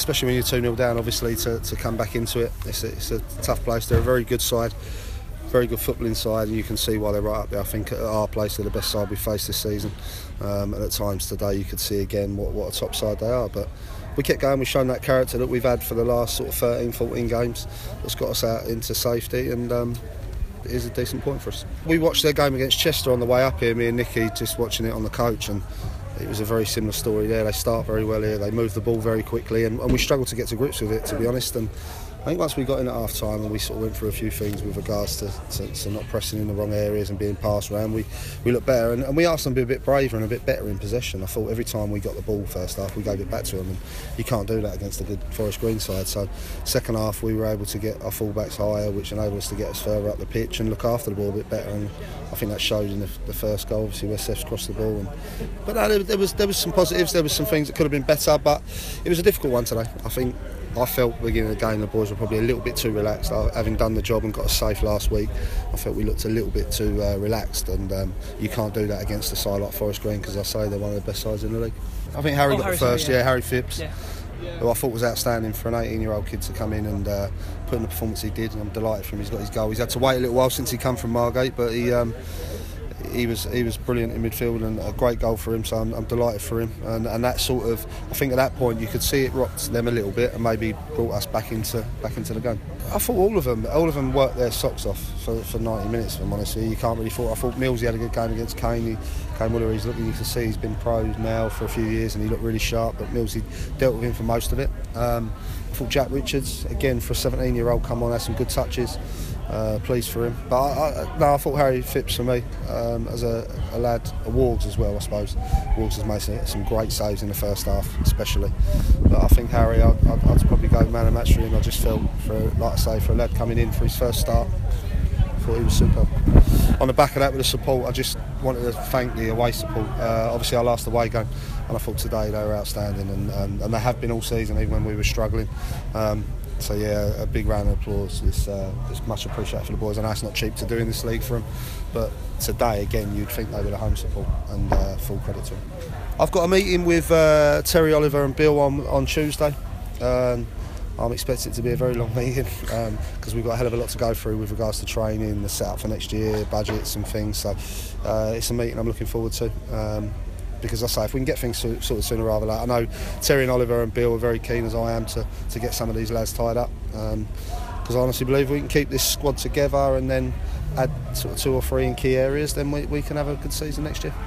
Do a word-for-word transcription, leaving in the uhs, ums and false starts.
especially when you're two nil down, obviously, to, to come back into it. It's a, it's a tough place. They're a very good side, very good footballing side, and you can see why they're right up there. I think at our place they're the best side we've faced this season, um, and at times today you could see again what, what a top side they are. But we kept going, we've shown that character that we've had for the last sort of thirteen, fourteen games that's got us out into safety, and um, it is a decent point for us. We watched their game against Chester on the way up here, me and Nicky just watching it on the coach, and it was a very similar story there. They start very well here, they move the ball very quickly, and, and we struggled to get to grips with it, to be honest. And I think once we got in at half time and we sort of went through a few things with regards to, to, to not pressing in the wrong areas and being passed around, we, we looked better, and, and we asked them to be a bit braver and a bit better in possession. I thought every time we got the ball first half we gave it back to them, and you can't do that against a good Forest Green side. So second half we were able to get our full-backs higher, which enabled us to get us further up the pitch and look after the ball a bit better, and I think that showed in the, the first goal, obviously where Seth's crossed the ball. And, but no, there, there, was, there was some positives, there was some things that could have been better, but it was a difficult one today. I think I felt at the beginning of the game the boys were probably a little bit too relaxed. Having done the job and got us safe last week, I felt we looked a little bit too uh, relaxed, and um, you can't do that against a side like Forest Green, because I say they're one of the best sides in the league. I think Harry oh, got Harry, the first, sorry, yeah. yeah, Harry Phipps, yeah. who I thought was outstanding for an eighteen year old kid to come in and uh, put in the performance he did, and I'm delighted for him. He's got his goal. He's had to wait a little while since he come from Margate, but he um, he was he was brilliant in midfield, and a great goal for him, so I'm, I'm delighted for him. And, and that sort of, I think at that point you could see it rocked them a little bit and maybe brought us back into back into the game. I thought all of them all of them worked their socks off for, for ninety minutes, if I'm honest with you. You can't really fault. I thought Millsy had a good game against Kane. He, Kane Wooler, he's looking, you can see he's been pro now for a few years and he looked really sharp, but Millsy dealt with him for most of it. Um, I thought Jack Richards, again for a seventeen year old, come on, had some good touches. Uh, pleased for him, but I, I, no, I thought Harry Phipps for me um, as a, a lad, a Wargs as well, I suppose. Wargs has made some, some great saves in the first half, especially. But I think Harry, I'd, I'd, I'd probably go man of match for him. I just felt, for like I say, for a lad coming in for his first start, I thought he was superb. On the back of that, with the support, I just wanted to thank the away support. Uh, obviously, our last away game, and I thought today they were outstanding, and, and, and they have been all season, even when we were struggling. Um, So yeah, a big round of applause. It's, uh, it's much appreciated for the boys. I know it's not cheap to do in this league for them, but today again you'd think they were the home support, and uh, full credit to them. I've got a meeting with uh, Terry Oliver and Bill on, on Tuesday. Um, I'm expecting it to be a very long meeting because um, we've got a hell of a lot to go through with regards to training, the setup for next year, budgets and things. So uh, it's a meeting I'm looking forward to. Um, Because I say, if we can get things sort of sooner rather than later. I know Terry and Oliver and Bill are very keen, as I am, to, to get some of these lads tied up. Because um, I honestly believe we can keep this squad together and then add sort of two or three in key areas, then we, we can have a good season next year.